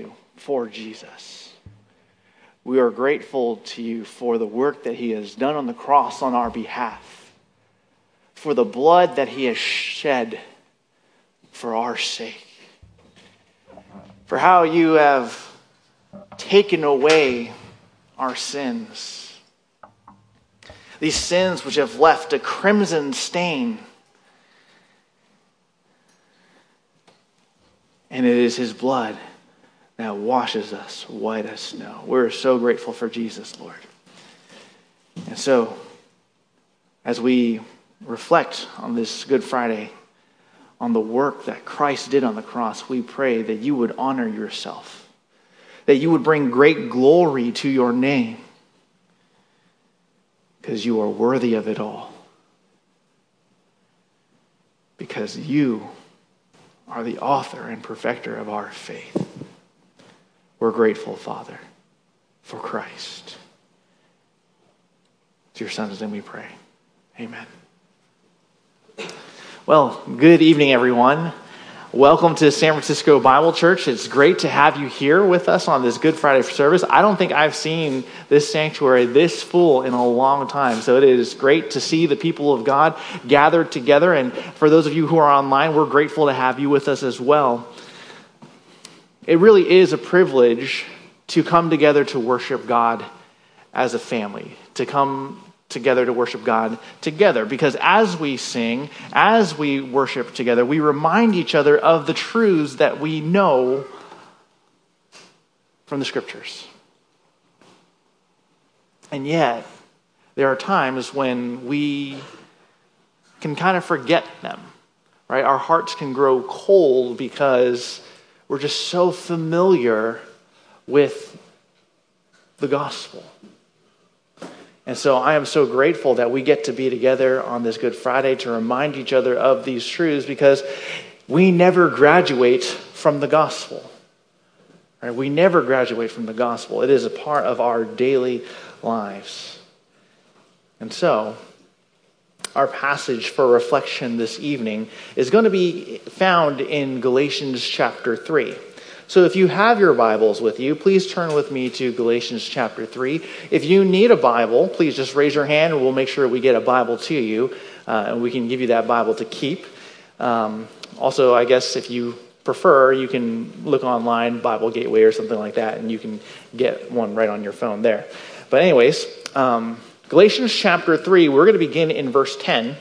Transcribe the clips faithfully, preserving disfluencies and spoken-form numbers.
you for Jesus. We are grateful to you for the work that he has done on the cross on our behalf, for the blood that he has shed for our sake, for how you have taken away our sins, these sins which have left a crimson stain. And it is his blood that washes us white as snow. We're so grateful for Jesus, Lord. And so, as we reflect on this Good Friday, on the work that Christ did on the cross, we pray that you would honor yourself, that you would bring great glory to your name, because you are worthy of it all. Because you are the author and perfecter of our faith. We're grateful, Father, for Christ. To your Son's name we pray. Amen. Well, good evening, everyone. Welcome to San Francisco Bible Church. It's great to have you here with us on this Good Friday service. I don't think I've seen this sanctuary this full in a long time, so it is great to see the people of God gathered together. And for those of you who are online, we're grateful to have you with us as well. It really is a privilege to come together to worship God as a family, to come together to worship God together. Because as we sing, as we worship together, we remind each other of the truths that we know from the Scriptures. And yet, there are times when we can kind of forget them, right? Our hearts can grow cold because we're just so familiar with the gospel. And so I am so grateful that we get to be together on this Good Friday to remind each other of these truths, because we never graduate from the gospel. Right? We never graduate from the gospel. It is a part of our daily lives. And so, our passage for reflection this evening is going to be found in Galatians chapter three. So if you have your Bibles with you, please turn with me to Galatians chapter three. If you need a Bible, please just raise your hand and we'll make sure we get a Bible to you. Uh, and we can give you that Bible to keep. Um, also, I guess if you prefer, you can look online, Bible Gateway or something like that, and you can get one right on your phone there. But anyways, um, Galatians chapter three, we're going to begin in verse ten.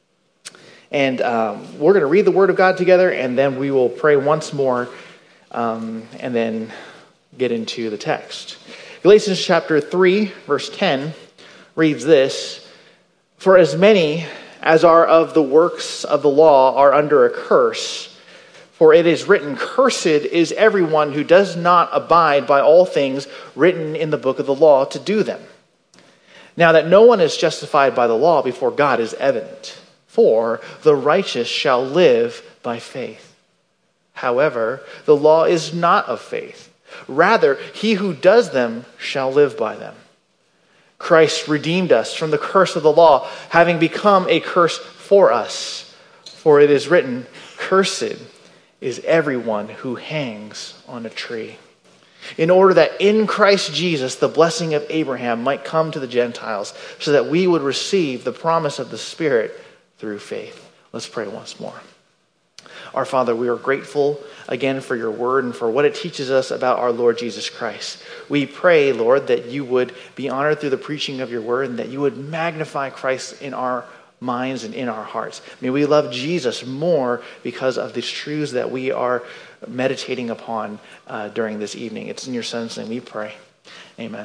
And um, we're going to read the Word of God together, and then we will pray once more, um, and then get into the text. Galatians chapter three, verse ten reads this: "For as many as are of the works of the law are under a curse. For it is written, 'Cursed is everyone who does not abide by all things written in the book of the law to do them.' Now that no one is justified by the law before God is evident, for the righteous shall live by faith. However, the law is not of faith. Rather, he who does them shall live by them. Christ redeemed us from the curse of the law, having become a curse for us. For it is written, 'Cursed is everyone who hangs on a tree,' in order that in Christ Jesus the blessing of Abraham might come to the Gentiles, so that we would receive the promise of the Spirit through faith." Let's pray once more. Our Father, we are grateful again for your word and for what it teaches us about our Lord Jesus Christ. We pray, Lord, that you would be honored through the preaching of your word, and that you would magnify Christ in our minds and in our hearts. May we love Jesus more because of these truths that we are meditating upon uh, during this evening. It's in your Son's name we pray. Amen.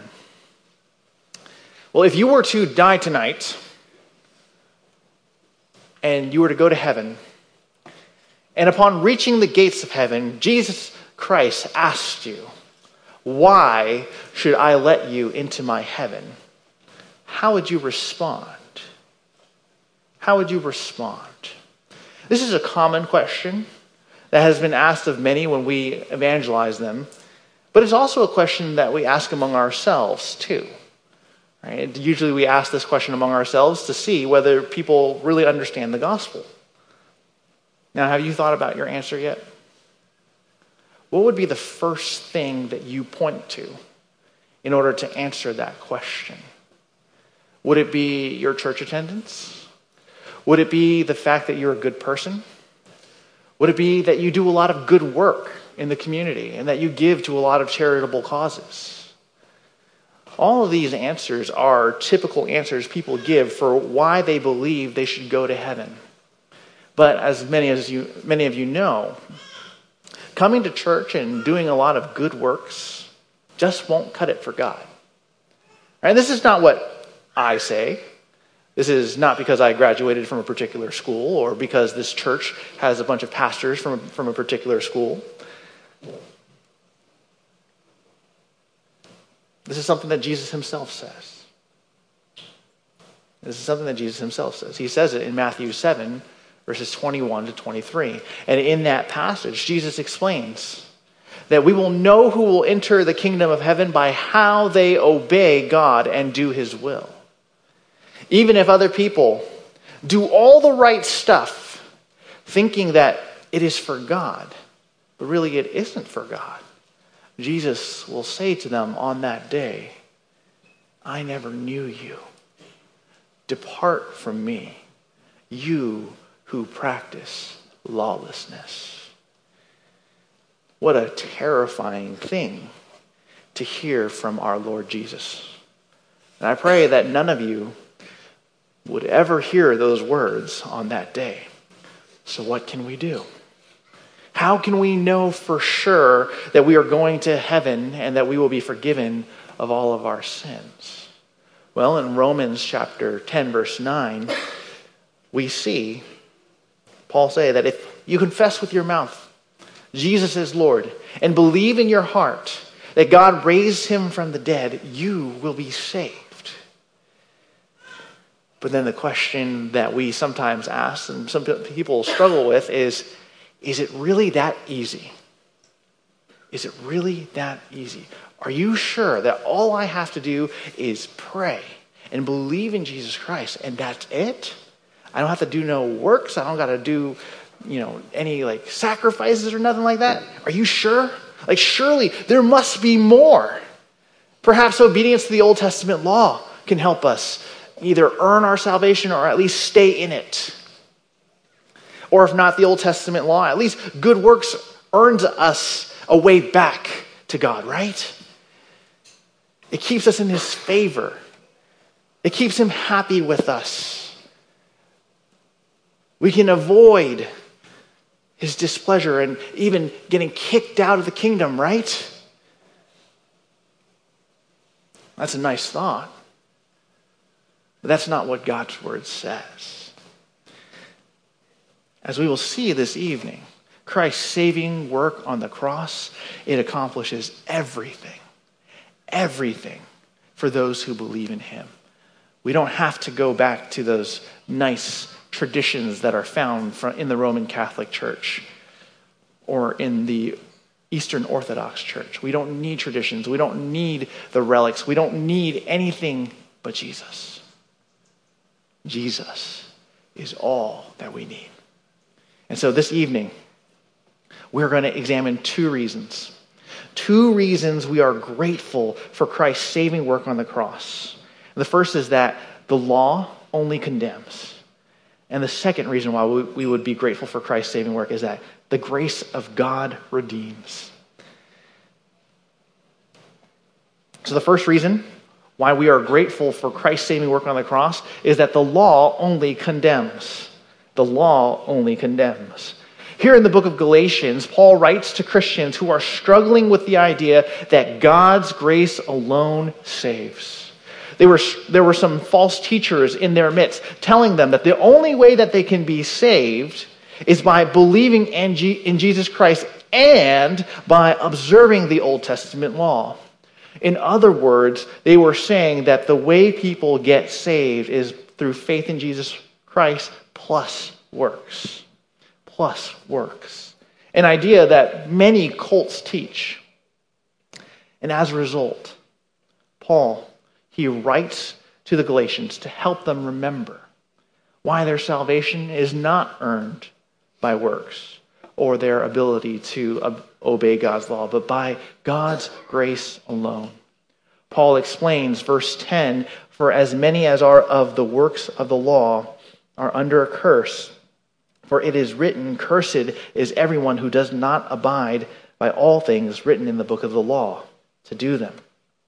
Well, if you were to die tonight and you were to go to heaven, and upon reaching the gates of heaven, Jesus Christ asked you, "Why should I let you into my heaven?" how would you respond? How would you respond? This is a common question that has been asked of many when we evangelize them, but it's also a question that we ask among ourselves too. Right? Usually we ask this question among ourselves to see whether people really understand the gospel. Now, have you thought about your answer yet? what would be the first thing that you point to in order to answer that question? Would it be your church attendance? Would it be the fact that you're a good person? Would it be that you do a lot of good work in the community and that you give to a lot of charitable causes? All of these answers are typical answers people give for why they believe they should go to heaven. But as many as you, many of you know, coming to church and doing a lot of good works just won't cut it for God. Right? This is not what I say. This is not because I graduated from a particular school or because this church has a bunch of pastors from, from a particular school. This is something that Jesus himself says. This is something that Jesus himself says. He says it in Matthew seven, verses twenty-one to twenty-three. And in that passage, Jesus explains that we will know who will enter the kingdom of heaven by how they obey God and do his will. Even if other people do all the right stuff, thinking that it is for God, but really it isn't for God, Jesus will say to them on that day, I never knew you. Depart from me, you who practice lawlessness. What a terrifying thing to hear from our Lord Jesus. And I pray that none of you would ever hear those words on that day. So what can we do? How can we know for sure that we are going to heaven and that we will be forgiven of all of our sins? Well, in Romans chapter ten, verse nine, we see Paul say that if you confess with your mouth Jesus is Lord and believe in your heart that God raised him from the dead, you will be saved. But then the question that we sometimes ask and some people struggle with is, is it really that easy? Is it really that easy? Are you sure that all I have to do is pray and believe in Jesus Christ and that's it? I don't have to do no works. I don't got to do, you know, any like sacrifices or nothing like that. Are you sure? Like surely there must be more. Perhaps obedience to the Old Testament law can help us either earn our salvation or at least stay in it. Or if not the Old Testament law, at least good works earns us a way back to God, right? It keeps us in his favor. It keeps him happy with us. We can avoid his displeasure and even getting kicked out of the kingdom, right? That's a nice thought. But that's not what God's word says. As we will see this evening, Christ's saving work on the cross, it accomplishes everything, everything for those who believe in him. We don't have to go back to those nice traditions that are found in the Roman Catholic Church or in the Eastern Orthodox Church. We don't need traditions. We don't need the relics. We don't need anything but Jesus. Jesus is all that we need. And so this evening, we're going to examine two reasons. Two reasons we are grateful for Christ's saving work on the cross. And the first is that the law only condemns. And the second reason why we would be grateful for Christ's saving work is that the grace of God redeems. So the first reason why we are grateful for Christ's saving work on the cross is that the law only condemns. The law only condemns. Here in the book of Galatians, Paul writes to Christians who are struggling with the idea that God's grace alone saves. There were, there were some false teachers in their midst telling them that the only way that they can be saved is by believing in, G, in Jesus Christ and by observing the Old Testament law. In other words, they were saying that the way people get saved is through faith in Jesus Christ plus works. Plus works. An idea that many cults teach. And as a result, Paul, he writes to the Galatians to help them remember why their salvation is not earned by works or their ability to ob- obey God's law, but by God's grace alone. Paul explains, verse ten, "For as many as are of the works of the law are under a curse. For it is written, cursed is everyone who does not abide by all things written in the book of the law, to do them."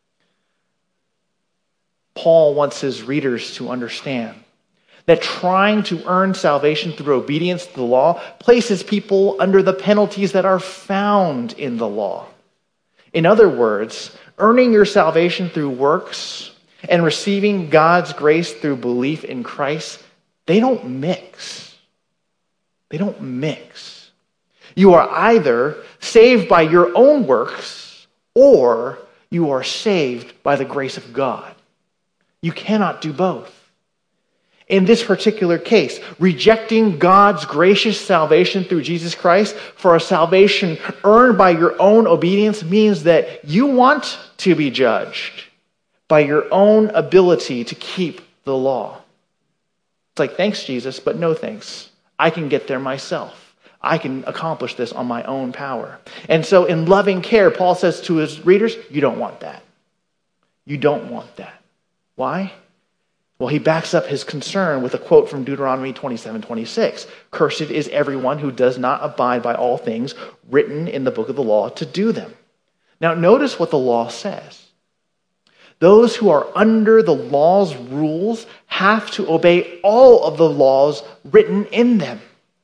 Paul wants his readers to understand that trying to earn salvation through obedience to the law places people under the penalties that are found in the law. In other words, earning your salvation through works and receiving God's grace through belief in Christ, they don't mix. They don't mix. You are either saved by your own works or you are saved by the grace of God. You cannot do both. In this particular case, rejecting God's gracious salvation through Jesus Christ for a salvation earned by your own obedience means that you want to be judged by your own ability to keep the law. It's like, thanks, Jesus, but no thanks. I can get there myself. I can accomplish this on my own power. And so in loving care, Paul says to his readers, you don't want that. You don't want that. Why? Well, he backs up his concern with a quote from Deuteronomy twenty-seven twenty-six. "Cursed is everyone who does not abide by all things written in the book of the law to do them." Now, notice what the law says. Those who are under the law's rules have to obey all of the laws written in them.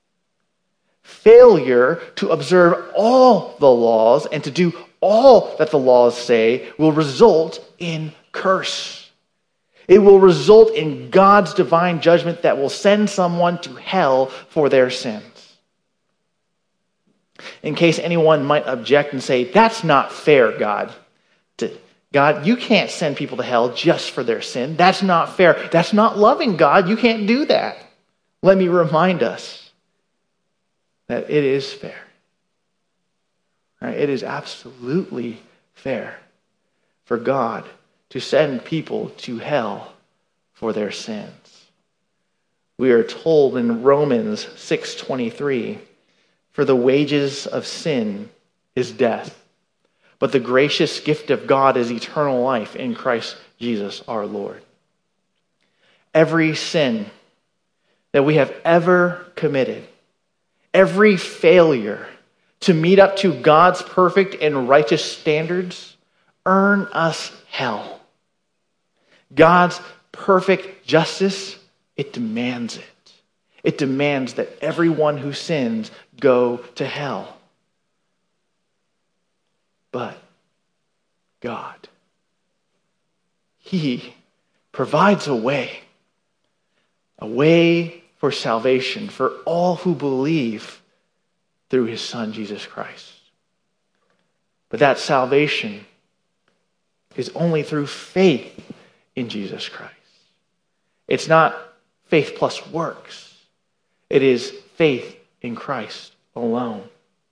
Failure to observe all the laws and to do all that the laws say will result in curse. It will result in God's divine judgment that will send someone to hell for their sins. In case anyone might object and say, that's not fair, God. God, you can't send people to hell just for their sin. That's not fair. That's not loving, God. You can't do that. Let me remind us that it is fair. Right? It is absolutely fair for God to send people to hell for their sins. We are told in Romans six twenty-three, "For the wages of sin is death, but the gracious gift of God is eternal life in Christ Jesus our Lord." Every sin that we have ever committed, every failure to meet up to God's perfect and righteous standards, earn us hell. God's perfect justice, it demands it. It demands that everyone who sins go to hell. But God, He provides a way, a way for salvation for all who believe through His Son, Jesus Christ. But that salvation is only through faith in Jesus Christ. It's not faith plus works. It is faith in Christ alone.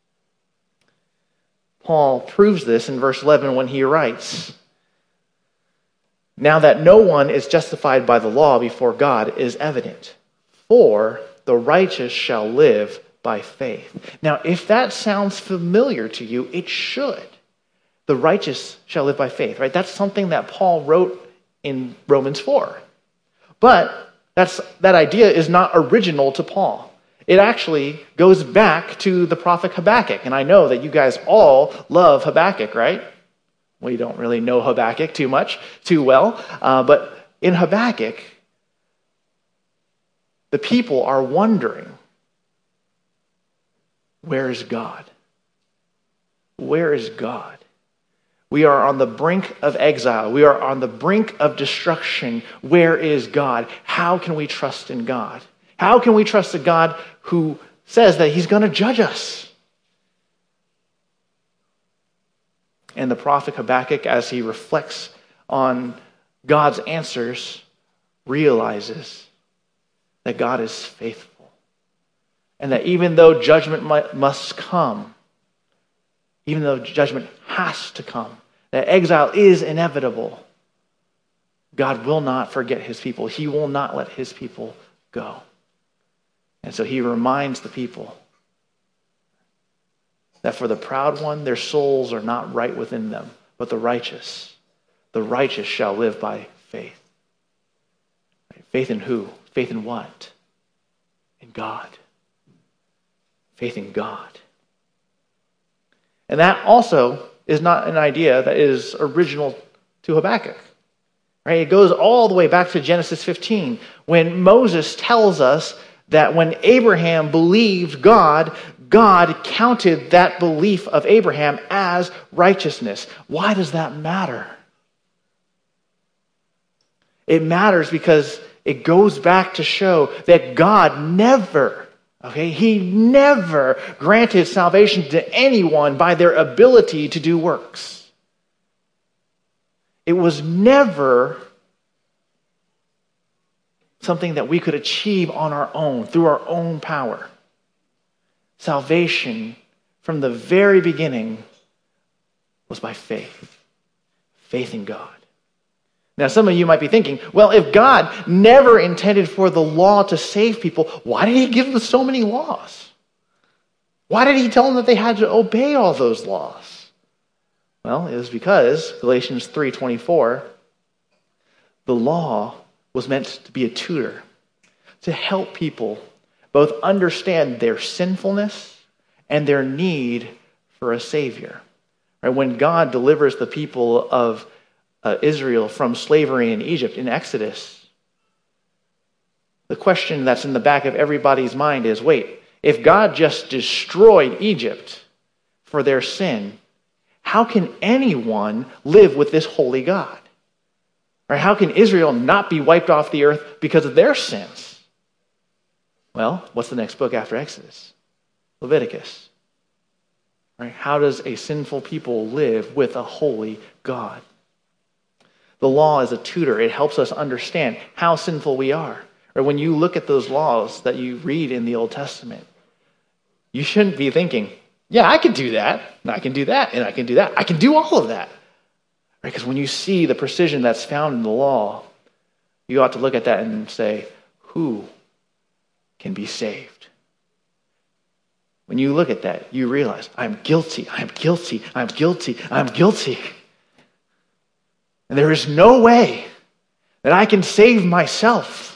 Paul proves this in verse eleven when he writes, "Now that no one is justified by the law before God is evident, for the righteous shall live by faith." Now, if that sounds familiar to you, it should. The righteous shall live by faith, right? That's something that Paul wrote in Romans four. But that's that idea is not original to Paul. It actually goes back to the prophet Habakkuk. And I know that you guys all love Habakkuk, right? Well, you don't really know Habakkuk too much, too well. Uh, but in Habakkuk, the people are wondering, where is God? Where is God? We are on the brink of exile. We are on the brink of destruction. Where is God? How can we trust in God? How can we trust a God who says that He's going to judge us? And the prophet Habakkuk, as he reflects on God's answers, realizes that God is faithful. And that even though judgment must come, even though judgment has to come, that exile is inevitable, God will not forget His people. He will not let His people go. And so He reminds the people that for the proud one, their souls are not right within them, but the righteous, the righteous shall live by faith. Faith in who? Faith in what? In God. Faith in God. And that also is not an idea that is original to Habakkuk. Right? It goes all the way back to Genesis fifteen, when Moses tells us that when Abraham believed God, God counted that belief of Abraham as righteousness. Why does that matter? It matters because it goes back to show that God never, okay, he never granted salvation to anyone by their ability to do works. It was never something that we could achieve on our own, through our own power. Salvation, from the very beginning, was by faith. Faith in God. Now, some of you might be thinking, well, if God never intended for the law to save people, why did he give them so many laws? Why did he tell them that they had to obey all those laws? Well, it was because, Galatians three twenty-four, the law was meant to be a tutor, to help people both understand their sinfulness and their need for a Savior. Right? When God delivers the people of uh, Israel from slavery in Egypt, in Exodus, the question that's in the back of everybody's mind is, wait, if God just destroyed Egypt for their sin, how can anyone live with this holy God? Or how can Israel not be wiped off the earth because of their sins? Well, what's the next book after Exodus? Leviticus. Right? How does a sinful people live with a holy God? The law is a tutor. It helps us understand how sinful we are. Or when you look at those laws that you read in the Old Testament, you shouldn't be thinking, yeah, I can do that, and I can do that, and I can do that. I can do all of that. Because when you see the precision that's found in the law, you ought to look at that and say, who can be saved? When you look at that, you realize, I'm guilty, I'm guilty, I'm guilty, I'm guilty. And there is no way that I can save myself.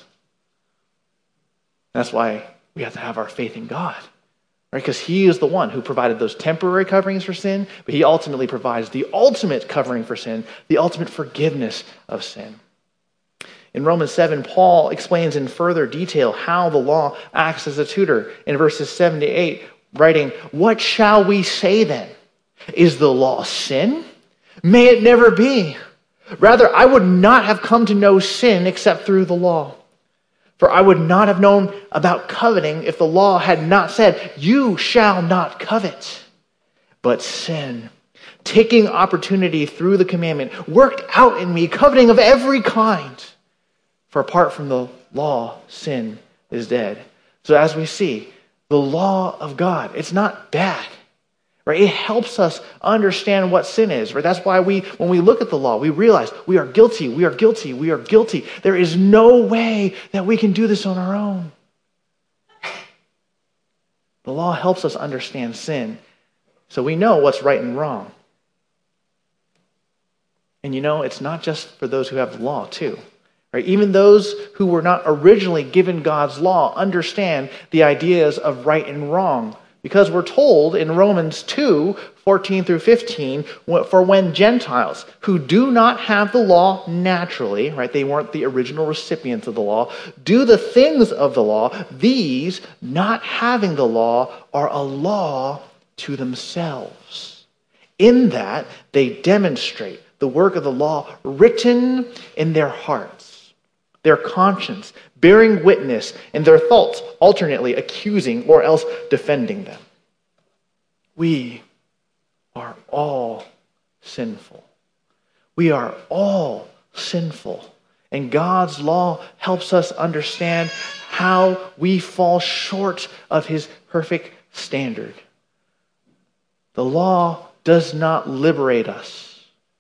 That's why we have to have our faith in God. Right? Because he is the one who provided those temporary coverings for sin, but he ultimately provides the ultimate covering for sin, the ultimate forgiveness of sin. In Romans seven, Paul explains in further detail how the law acts as a tutor. In verses seven to eight, writing, "What shall we say then? Is the law sin? May it never be. Rather, I would not have come to know sin except through the law. For I would not have known about coveting if the law had not said, 'You shall not covet.' But sin, taking opportunity through the commandment, worked out in me coveting of every kind. For apart from the law, sin is dead." So as we see, the law of God, it's not bad. Right? It helps us understand what sin is. Right? That's why we, when we look at the law, we realize we are guilty, we are guilty, we are guilty. There is no way that we can do this on our own. The law helps us understand sin, so we know what's right and wrong. And you know, it's not just for those who have the law, too. Right? Even those who were not originally given God's law understand the ideas of right and wrong. Because we're told in Romans two, fourteen through fifteen, for when Gentiles who do not have the law naturally, right, they weren't the original recipients of the law, do the things of the law, these, not having the law, are a law to themselves. In that, they demonstrate the work of the law written in their hearts, their conscience, bearing witness, and their thoughts alternately accusing or else defending them. We are all sinful. We are all sinful. And God's law helps us understand how we fall short of his perfect standard. The law does not liberate us.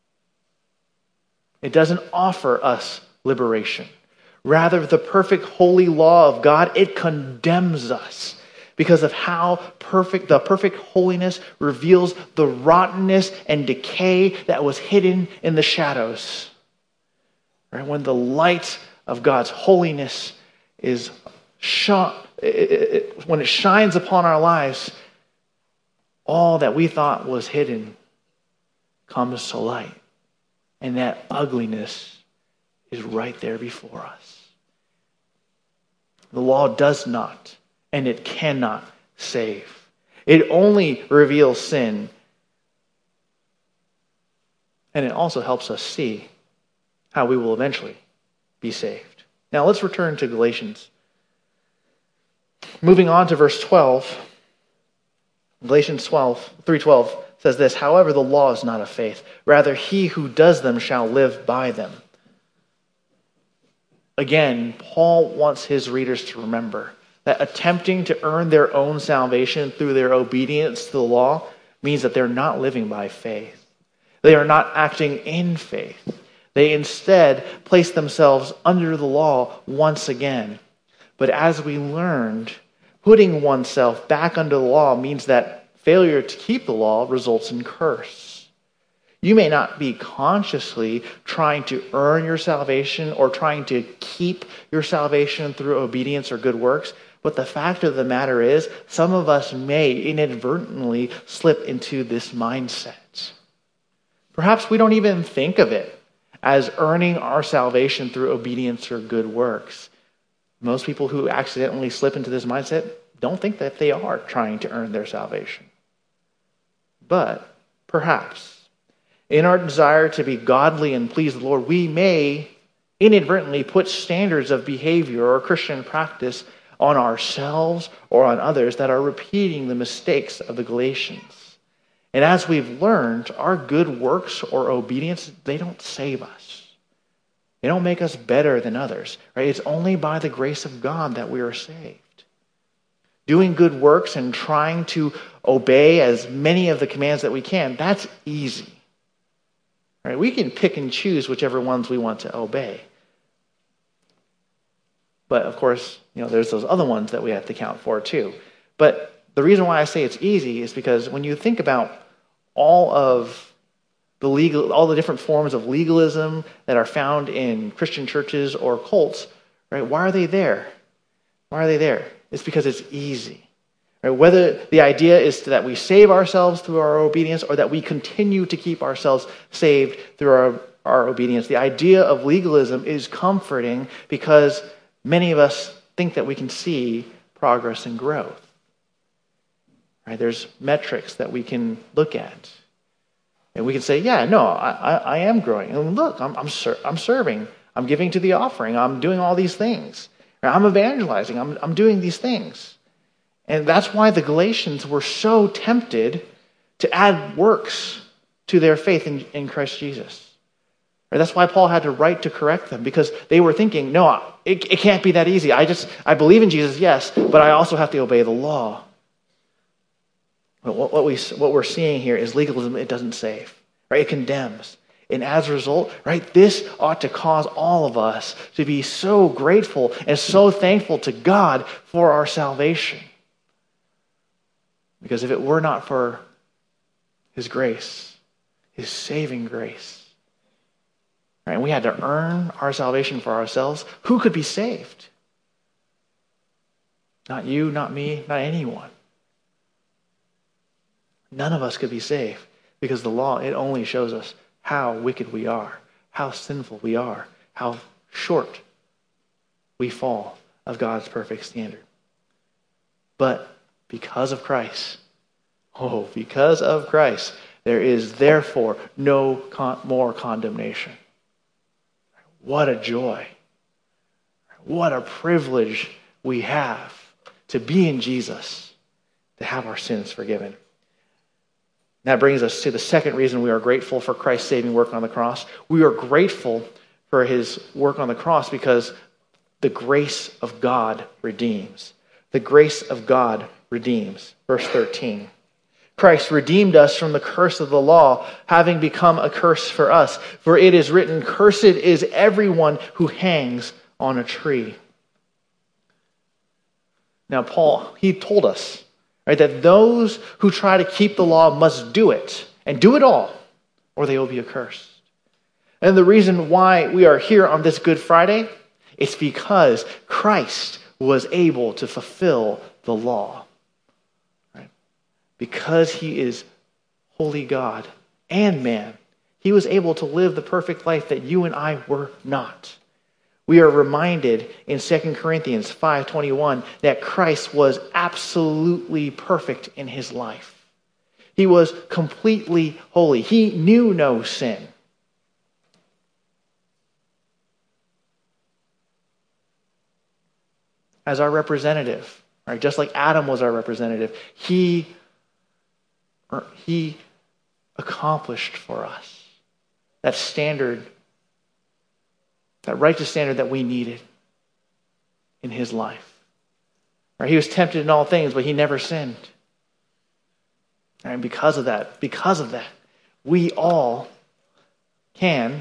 It doesn't offer us liberation. Rather, the perfect holy law of God, it condemns us because of how perfect, the perfect holiness reveals the rottenness and decay that was hidden in the shadows. Right? When the light of God's holiness is shone, it, it, when it shines upon our lives, all that we thought was hidden comes to light. And that ugliness is right there before us. The law does not, and it cannot save. It only reveals sin. And it also helps us see how we will eventually be saved. Now let's return to Galatians. Moving on to verse twelve. Galatians twelve, three twelve says this, however, the law is not of faith. Rather, he who does them shall live by them. Again, Paul wants his readers to remember that attempting to earn their own salvation through their obedience to the law means that they're not living by faith. They are not acting in faith. They instead place themselves under the law once again. But as we learned, putting oneself back under the law means that failure to keep the law results in curse. You may not be consciously trying to earn your salvation or trying to keep your salvation through obedience or good works, but the fact of the matter is, some of us may inadvertently slip into this mindset. Perhaps we don't even think of it as earning our salvation through obedience or good works. Most people who accidentally slip into this mindset don't think that they are trying to earn their salvation. But perhaps in our desire to be godly and please the Lord, we may inadvertently put standards of behavior or Christian practice on ourselves or on others that are repeating the mistakes of the Galatians. And as we've learned, our good works or obedience, they don't save us. They don't make us better than others. Right? It's only by the grace of God that we are saved. Doing good works and trying to obey as many of the commands that we can, that's easy. Right? We can pick and choose whichever ones we want to obey. But of course, you know, there's those other ones that we have to count for too. But the reason why I say it's easy is because when you think about all of the legal, all the different forms of legalism that are found in Christian churches or cults, right? Why are they there? Why are they there? It's because it's easy. Right? Whether the idea is that we save ourselves through our obedience or that we continue to keep ourselves saved through our, our obedience, the idea of legalism is comforting because many of us think that we can see progress and growth. Right? There's metrics that we can look at. And we can say, yeah, no, I, I, I am growing. And look, I'm, I'm, ser- I'm serving. I'm giving to the offering. I'm doing all these things. Right? I'm evangelizing. I'm, I'm doing these things. And that's why the Galatians were so tempted to add works to their faith in, in Christ Jesus. Right? That's why Paul had to write to correct them, because they were thinking, no, it, it can't be that easy. I just, I believe in Jesus, yes, but I also have to obey the law. But what, what, we, what we're seeing here is legalism, it doesn't save. Right? It condemns. And as a result, right, this ought to cause all of us to be so grateful and so thankful to God for our salvation. Because if it were not for his grace, his saving grace, right, and we had to earn our salvation for ourselves, who could be saved? Not you, not me, not anyone. None of us could be saved because the law, it only shows us how wicked we are, how sinful we are, how short we fall of God's perfect standard. But because of Christ, oh, because of Christ, there is therefore no con- more condemnation. What a joy. What a privilege we have to be in Jesus, to have our sins forgiven. That brings us to the second reason we are grateful for Christ's saving work on the cross. We are grateful for his work on the cross because the grace of God redeems. The grace of God redeems. Verse thirteen. Christ redeemed us from the curse of the law, having become a curse for us. For it is written, cursed is everyone who hangs on a tree. Now, Paul, he told us, right, that those who try to keep the law must do it, and do it all, or they will be accursed. And the reason why we are here on this Good Friday is because Christ was able to fulfill the law. Right? Because he is holy God and man, he was able to live the perfect life that you and I were not. We are reminded in Second Corinthians five twenty-one that Christ was absolutely perfect in his life. He was completely holy. He knew no sin. As our representative, right? Just like Adam was our representative, he, he accomplished for us that standard, that righteous standard that we needed in his life. Right? He was tempted in all things, but he never sinned. And because of that, because of that, we all can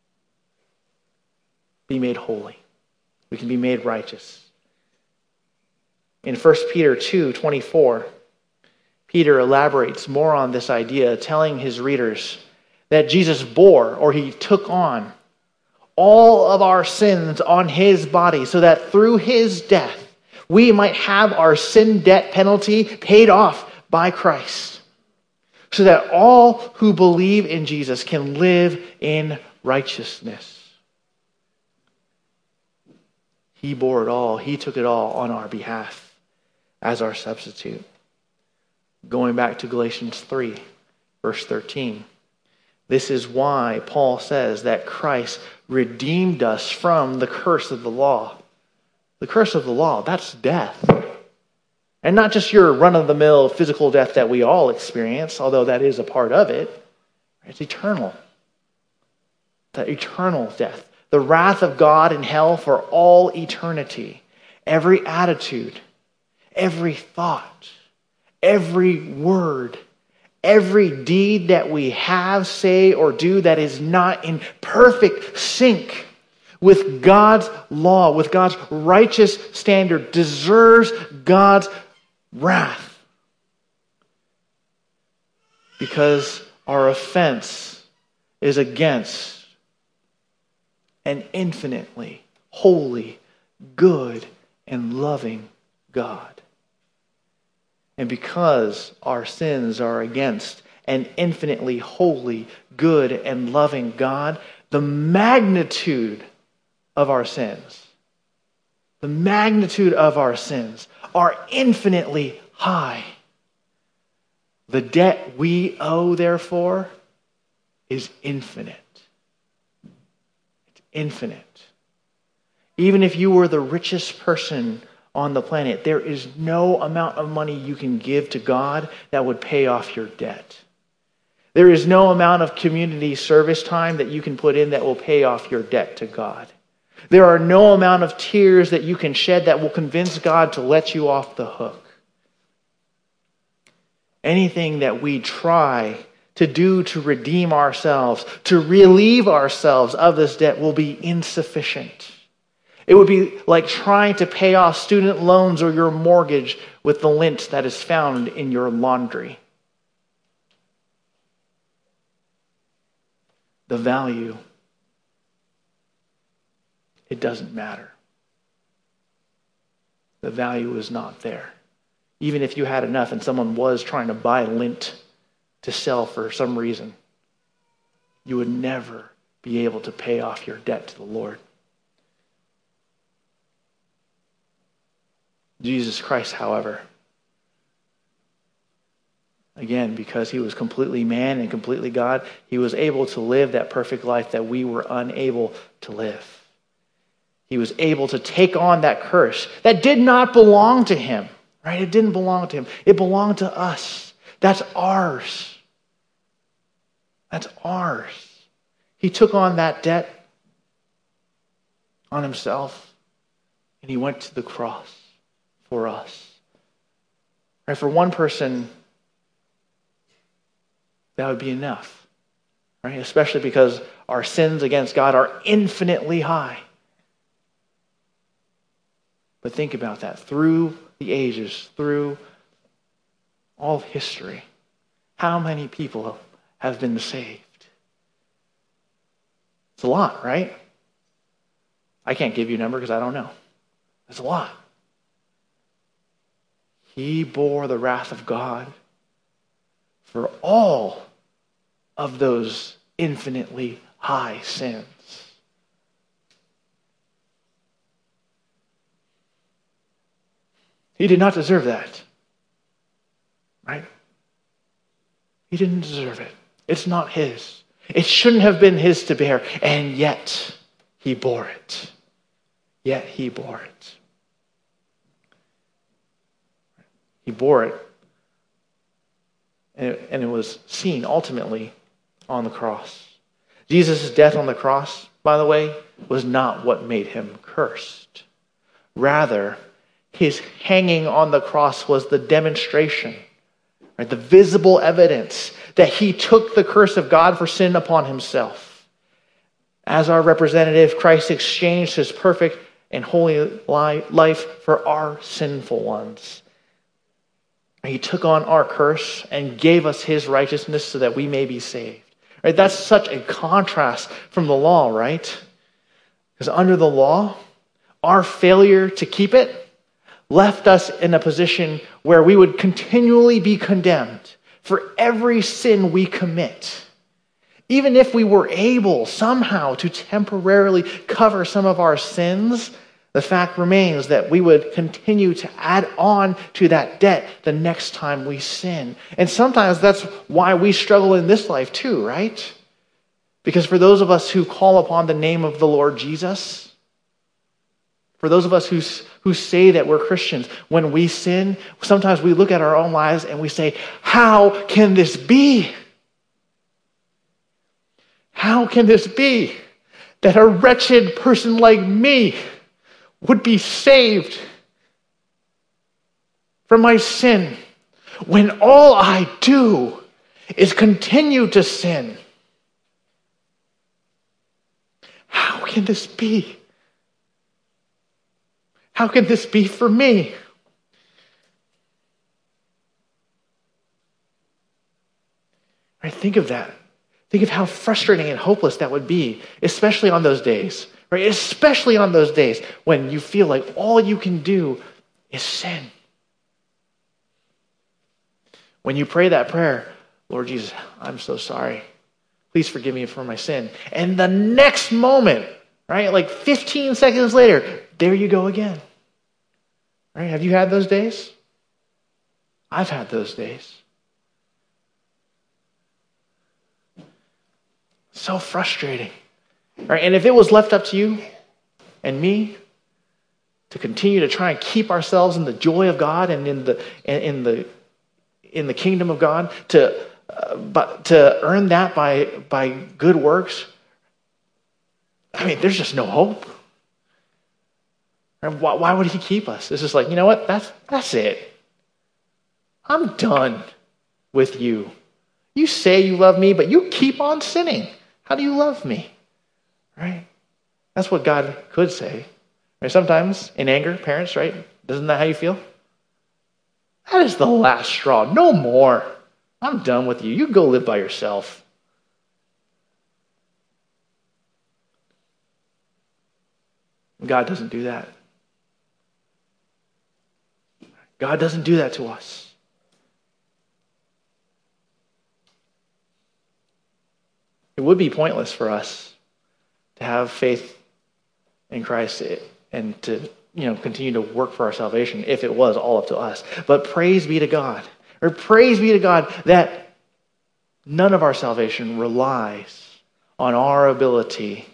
be made holy. We can be made righteous. In First Peter two twenty-four, Peter elaborates more on this idea, telling his readers that Jesus bore, or he took on, all of our sins on his body, so that through his death, we might have our sin debt penalty paid off by Christ, so that all who believe in Jesus can live in righteousness. He bore it all. He took it all on our behalf as our substitute. Going back to Galatians three, verse thirteen. This is why Paul says that Christ redeemed us from the curse of the law. The curse of the law, that's death. And not just your run-of-the-mill physical death that we all experience, although that is a part of it. It's eternal. The eternal death. The wrath of God in hell for all eternity. Every attitude, every thought, every word, every deed that we have, say, or do that is not in perfect sync with God's law, with God's righteous standard, deserves God's wrath. Because our offense is against an infinitely holy, good, and loving God. And because our sins are against an infinitely holy, good, and loving God, the magnitude of our sins, the magnitude of our sins are infinitely high. The debt we owe, therefore, is infinite. It's infinite. Even if you were the richest person on the planet, there is no amount of money you can give to God that would pay off your debt. There is no amount of community service time that you can put in that will pay off your debt to God. There are no amount of tears that you can shed that will convince God to let you off the hook. Anything that we try to do to redeem ourselves, to relieve ourselves of this debt, will be insufficient. It would be like trying to pay off student loans or your mortgage with the lint that is found in your laundry. The value, it doesn't matter. The value is not there. Even if you had enough and someone was trying to buy lint to sell for some reason, you would never be able to pay off your debt to the Lord. Jesus Christ, however, again, because he was completely man and completely God, he was able to live that perfect life that we were unable to live. He was able to take on that curse that did not belong to him, right? It didn't belong to him. It belonged to us. That's ours. That's ours. He took on that debt on himself, and he went to the cross for us. Right? For one person, that would be enough. Right? Especially because our sins against God are infinitely high. But think about that. Through the ages, through all of history, how many people have been saved? It's a lot, right? I can't give you a number because I don't know. It's a lot. He bore the wrath of God for all of those infinitely high sins. He did not deserve that. Right? He didn't deserve it. It's not his. It shouldn't have been his to bear, and yet he bore it. Yet he bore it. He bore it, and it, and it was seen ultimately on the cross. Jesus' death on the cross, by the way, was not what made him cursed. Rather, his hanging on the cross was the demonstration, right, the visible evidence that he took the curse of God for sin upon himself. As our representative, Christ exchanged his perfect and holy life for our sinful ones. He took on our curse and gave us his righteousness so that we may be saved. Right? That's such a contrast from the law, right? Because under the law, our failure to keep it left us in a position where we would continually be condemned for every sin we commit. Even if we were able somehow to temporarily cover some of our sins, the fact remains that we would continue to add on to that debt the next time we sin. And sometimes that's why we struggle in this life too, right? Because for those of us who call upon the name of the Lord Jesus, for those of us who, who say that we're Christians, when we sin, sometimes we look at our own lives and we say, how can this be? How can this be that a wretched person like me would be saved from my sin when all I do is continue to sin? How can this be? How can this be for me? Right, think of that. Think of how frustrating and hopeless that would be, especially on those days. Right? Especially on those days when you feel like all you can do is sin. When you pray that prayer, Lord Jesus, I'm so sorry. Please forgive me for my sin. And the next moment, right, like fifteen seconds later, there you go again. Right? Have you had those days? I've had those days. So frustrating. Right? And if it was left up to you and me to continue to try and keep ourselves in the joy of God and in the in the in the kingdom of God, to uh, but to earn that by by good works, I mean, there's just no hope. Right? Why, why would he keep us? It's just like, you know what? That's that's it. I'm done with you. You say you love me, but you keep on sinning. How do you love me? Right? That's what God could say. Right? Sometimes in anger, parents, right? Isn't that how you feel? That is the last straw. No more. I'm done with you. You go live by yourself. God doesn't do that. God doesn't do that to us. It would be pointless for us to have faith in Christ and to, you know, continue to work for our salvation if it was all up to us. But praise be to God, or praise be to God that none of our salvation relies on our ability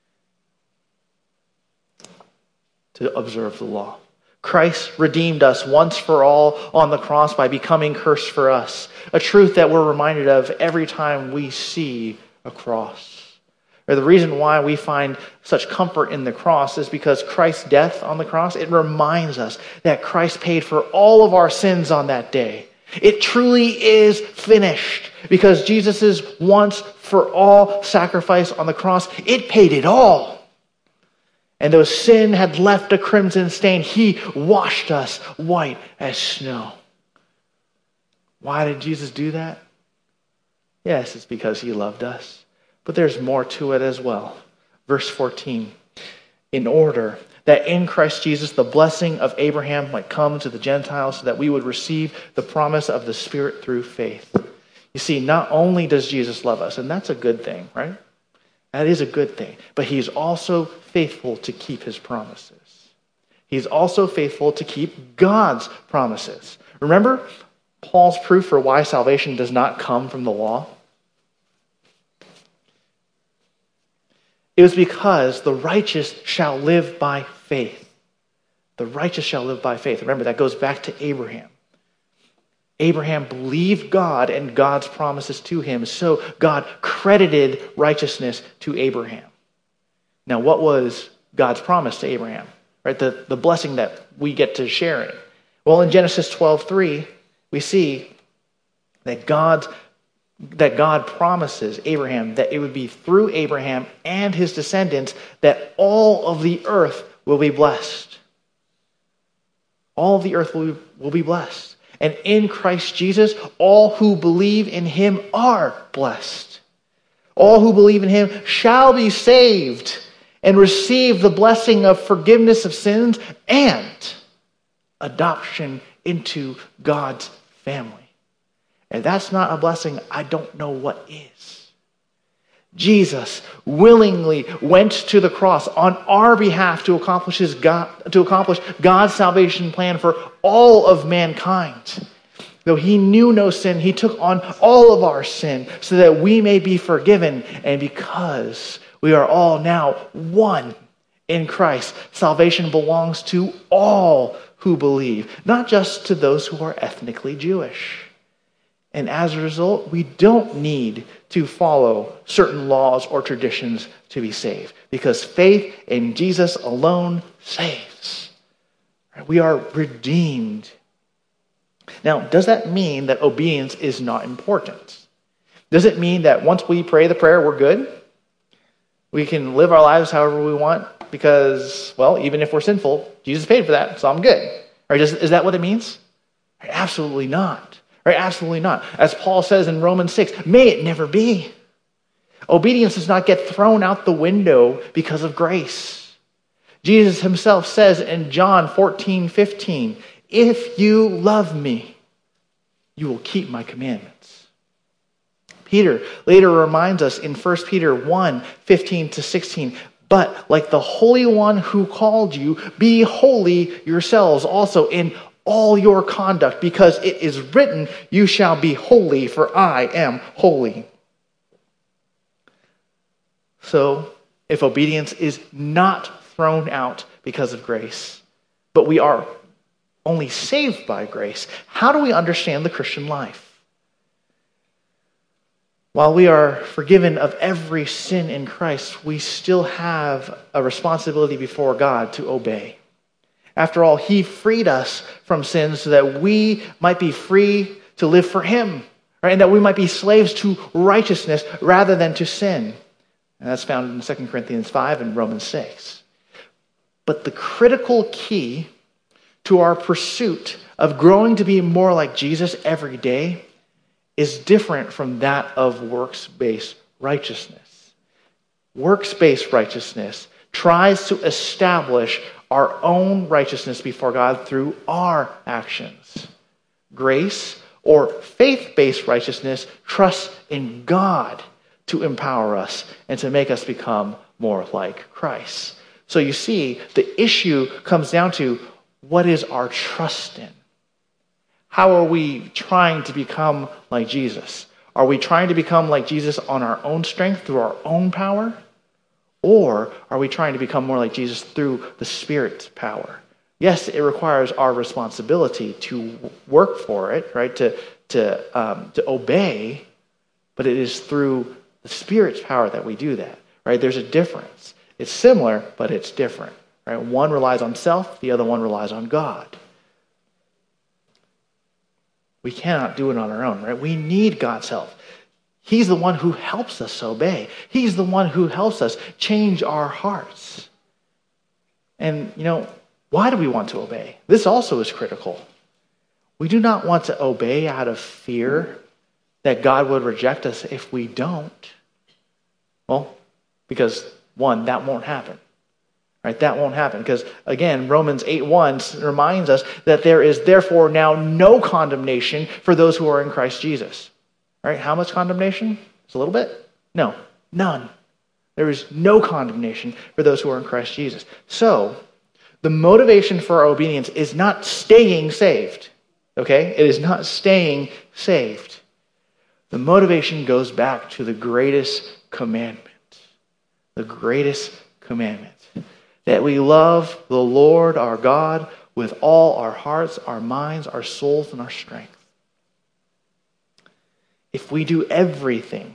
to observe the law. Christ redeemed us once for all on the cross by becoming cursed for us, a truth that we're reminded of every time we see a cross. Or the reason why we find such comfort in the cross is because Christ's death on the cross, it reminds us that Christ paid for all of our sins on that day. It truly is finished because Jesus' once for all sacrifice on the cross, it paid it all. And though sin had left a crimson stain, he washed us white as snow. Why did Jesus do that? Yes, it's because he loved us. But there's more to it as well. Verse fourteen. In order that in Christ Jesus the blessing of Abraham might come to the Gentiles so that we would receive the promise of the Spirit through faith. You see, not only does Jesus love us, and that's a good thing, right? That is a good thing. But he's also faithful to keep his promises. He's also faithful to keep God's promises. Remember Paul's proof for why salvation does not come from the law? It was because the righteous shall live by faith. The righteous shall live by faith. Remember, that goes back to Abraham. Abraham believed God and God's promises to him, so God credited righteousness to Abraham. Now, what was God's promise to Abraham? Right, the, the blessing that we get to share in. Well, in Genesis twelve three, we see that God, that God promises Abraham that it would be through Abraham and his descendants that all of the earth will be blessed. All of the earth will be, will be blessed. And in Christ Jesus, all who believe in him are blessed. All who believe in him shall be saved and receive the blessing of forgiveness of sins and adoption into God's family. And that's not a blessing, I don't know what is. Jesus willingly went to the cross on our behalf to accomplish his God, to accomplish God's salvation plan for all of mankind. Though he knew no sin, he took on all of our sin so that we may be forgiven. And because we are all now one in Christ, salvation belongs to all who believe, not just to those who are ethnically Jewish. And as a result, we don't need to follow certain laws or traditions to be saved, because faith in Jesus alone saves. We are redeemed. Now, does that mean that obedience is not important? Does it mean that once we pray the prayer, we're good? We can live our lives however we want because, well, even if we're sinful, Jesus paid for that, so I'm good. Right? Is, is that what it means? Right? Absolutely not. Right? Absolutely not. As Paul says in Romans six, may it never be. Obedience does not get thrown out the window because of grace. Jesus himself says in John fourteen fifteen, if you love me, you will keep my commandments. Peter later reminds us in First Peter one fifteen to sixteen, but like the Holy One who called you, be holy yourselves also in all your conduct, because it is written, you shall be holy, for I am holy. So, if obedience is not thrown out because of grace, but we are only saved by grace, how do we understand the Christian life? While we are forgiven of every sin in Christ, we still have a responsibility before God to obey. After all, he freed us from sin so that we might be free to live for him, right? And that we might be slaves to righteousness rather than to sin. And that's found in Second Corinthians five and Romans six. But the critical key to our pursuit of growing to be more like Jesus every day is different from that of works-based righteousness. Works-based righteousness tries to establish our own righteousness before God through our actions. Grace, or faith-based righteousness, trusts in God to empower us and to make us become more like Christ. So you see, the issue comes down to, what is our trust in? How are we trying to become like Jesus? Are we trying to become like Jesus on our own strength, through our own power? Or are we trying to become more like Jesus through the Spirit's power? Yes, it requires our responsibility to work for it, right? To, to, um, to obey, but it is through the Spirit's power that we do that, right? There's a difference. It's similar, but it's different, right? One relies on self, the other one relies on God. We cannot do it on our own, right? We need God's help. He's the one who helps us obey. He's the one who helps us change our hearts. And, you know, why do we want to obey? This also is critical. We do not want to obey out of fear that God would reject us if we don't. Well, because, one, that won't happen. Right? That won't happen. Because, again, Romans eight one reminds us that there is therefore now no condemnation for those who are in Christ Jesus. Right? How much condemnation? Just a little bit? No, none. There is no condemnation for those who are in Christ Jesus. So, the motivation for our obedience is not staying saved. Okay? It is not staying saved. The motivation goes back to the greatest commandment. The greatest commandment. That we love the Lord our God with all our hearts, our minds, our souls, and our strength. If we do everything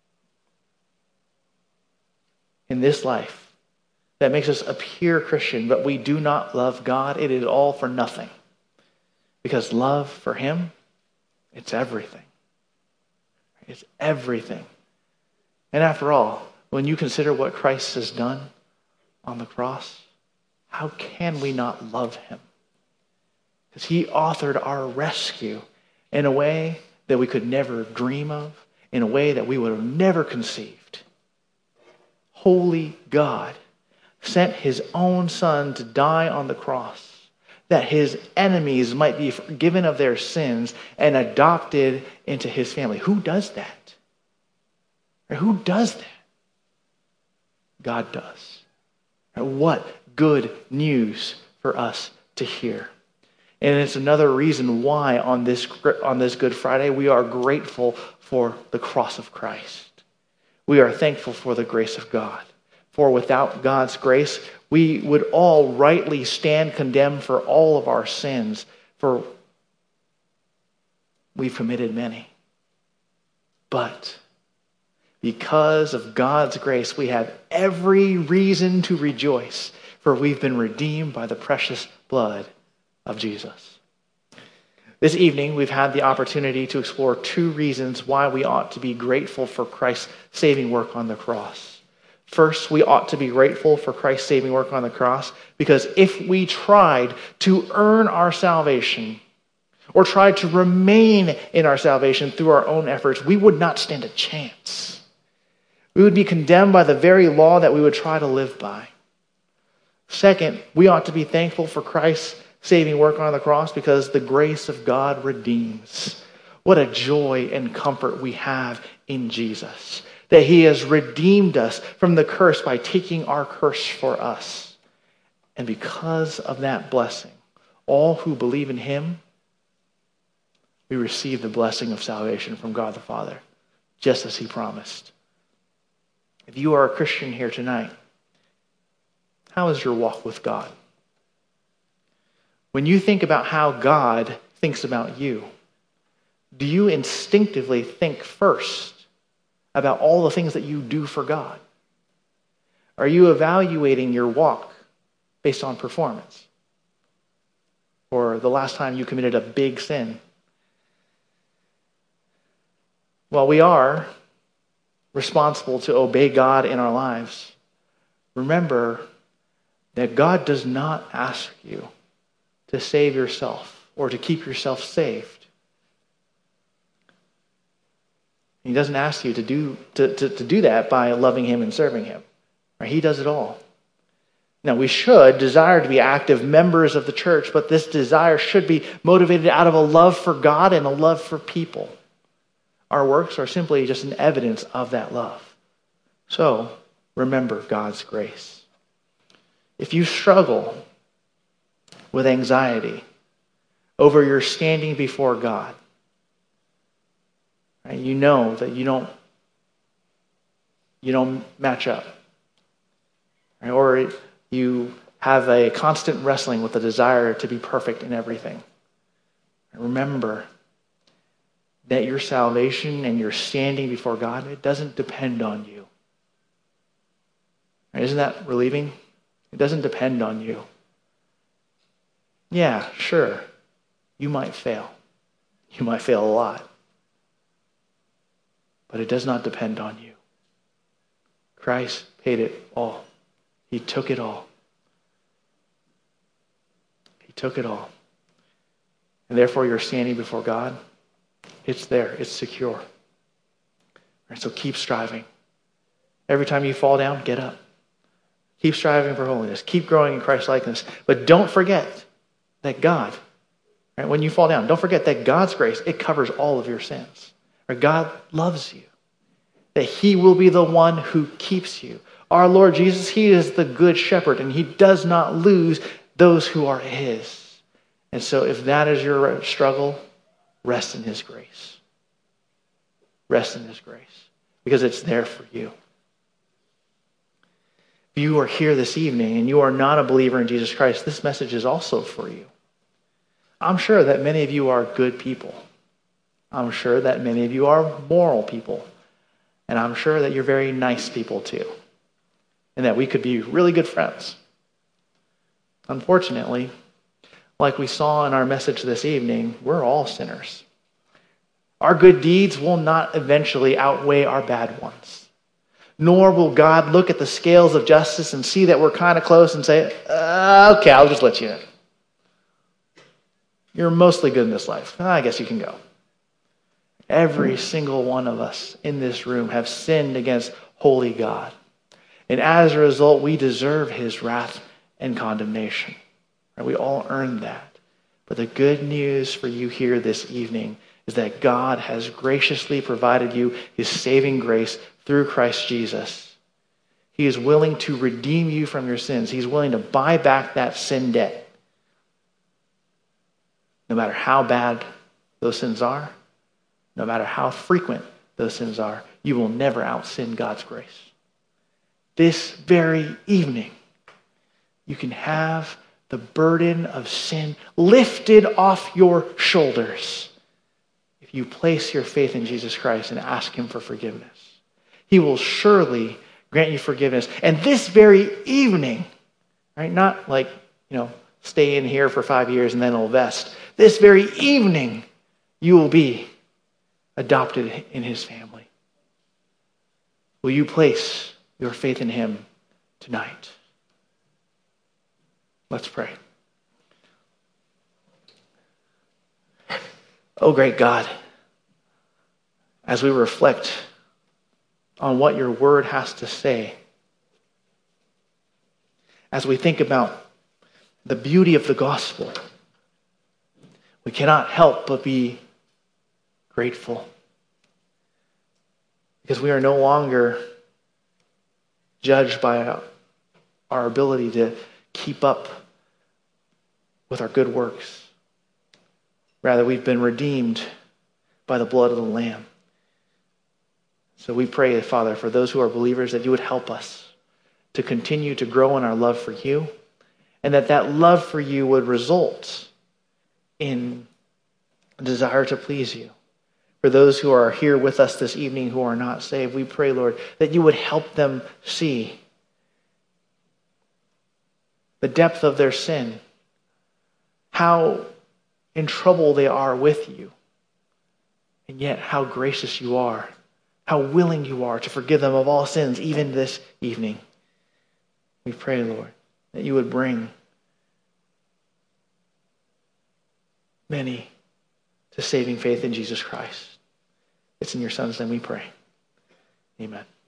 in this life that makes us appear Christian, but we do not love God, it is all for nothing. Because love for Him, it's everything. It's everything. And after all, when you consider what Christ has done on the cross, how can we not love Him? Because He authored our rescue in a way that we could never dream of, in a way that we would have never conceived. Holy God sent His own Son to die on the cross, that His enemies might be forgiven of their sins and adopted into His family. Who does that? Or who does that? God does. What good news for us to hear. And it's another reason why on this, on this Good Friday we are grateful for the cross of Christ. We are thankful for the grace of God. For without God's grace, we would all rightly stand condemned for all of our sins, for we've committed many. But because of God's grace, we have every reason to rejoice, for we've been redeemed by the precious blood of Jesus. This evening, we've had the opportunity to explore two reasons why we ought to be grateful for Christ's saving work on the cross. First, we ought to be grateful for Christ's saving work on the cross because if we tried to earn our salvation or tried to remain in our salvation through our own efforts, we would not stand a chance. We would be condemned by the very law that we would try to live by. Second, we ought to be thankful for Christ's saving work on the cross because the grace of God redeems. What a joy and comfort we have in Jesus. That He has redeemed us from the curse by taking our curse for us. And because of that blessing, all who believe in Him, we receive the blessing of salvation from God the Father, just as He promised. If you are a Christian here tonight, how is your walk with God? When you think about how God thinks about you, do you instinctively think first about all the things that you do for God? Are you evaluating your walk based on performance? Or the last time you committed a big sin? Well, we are responsible to obey God in our lives. Remember that God does not ask you to save yourself or to keep yourself saved. He doesn't ask you to do, to, to, to do that by loving Him and serving Him. Right? He does it all. Now, we should desire to be active members of the church, but this desire should be motivated out of a love for God and a love for people. Our works are simply just an evidence of that love. So, remember God's grace. If you struggle with anxiety over your standing before God, right, you know that you don't, you don't match up. Right? Or you have a constant wrestling with the desire to be perfect in everything. Remember that your salvation and your standing before God, it doesn't depend on you. Right? Isn't that relieving? It doesn't depend on you. Yeah, sure, you might fail. You might fail a lot. But it does not depend on you. Christ paid it all. He took it all. He took it all. And therefore you're standing before God. It's there. It's secure. All right, so keep striving. Every time you fall down, get up. Keep striving for holiness. Keep growing in Christ-likeness. But don't forget that God, right, when you fall down, don't forget that God's grace, it covers all of your sins. Right? God loves you. That he will be the one who keeps you. Our Lord Jesus, he is the good shepherd, and he does not lose those who are his. And so if that is your struggle, rest in his grace. Rest in his grace. Because it's there for you. If you are here this evening and you are not a believer in Jesus Christ, this message is also for you. I'm sure that many of you are good people. I'm sure that many of you are moral people. And I'm sure that you're very nice people too. And that we could be really good friends. Unfortunately, like we saw in our message this evening, we're all sinners. Our good deeds will not eventually outweigh our bad ones. Nor will God look at the scales of justice and see that we're kind of close and say, uh, okay, I'll just let you in. You're mostly good in this life. I guess you can go. Every single one of us in this room have sinned against holy God. And as a result, we deserve his wrath and condemnation. We all earned that. But the good news for you here this evening is that God has graciously provided you his saving grace through Christ Jesus. He is willing to redeem you from your sins. He's willing to buy back that sin debt. No matter how bad those sins are, no matter how frequent those sins are, you will never out-sin God's grace. This very evening, you can have the burden of sin lifted off your shoulders if you place your faith in Jesus Christ and ask him for forgiveness. He will surely grant you forgiveness. And this very evening, right? Not like, you know, stay in here for five years and then it'll vest. This very evening, you will be adopted in his family. Will you place your faith in him tonight? Let's pray. Oh, great God, as we reflect on what your word has to say, as we think about the beauty of the gospel, we cannot help but be grateful. Because we are no longer judged by our ability to keep up with our good works. Rather, we've been redeemed by the blood of the Lamb. So we pray, Father, for those who are believers, that you would help us to continue to grow in our love for you, and that that love for you would result in a desire to please you. For those who are here with us this evening who are not saved, we pray, Lord, that you would help them see the depth of their sin, how in trouble they are with you, and yet how gracious you are, how willing you are to forgive them of all sins, even this evening. We pray, Lord, that you would bring many to saving faith in Jesus Christ. It's in your Son's name we pray. Amen.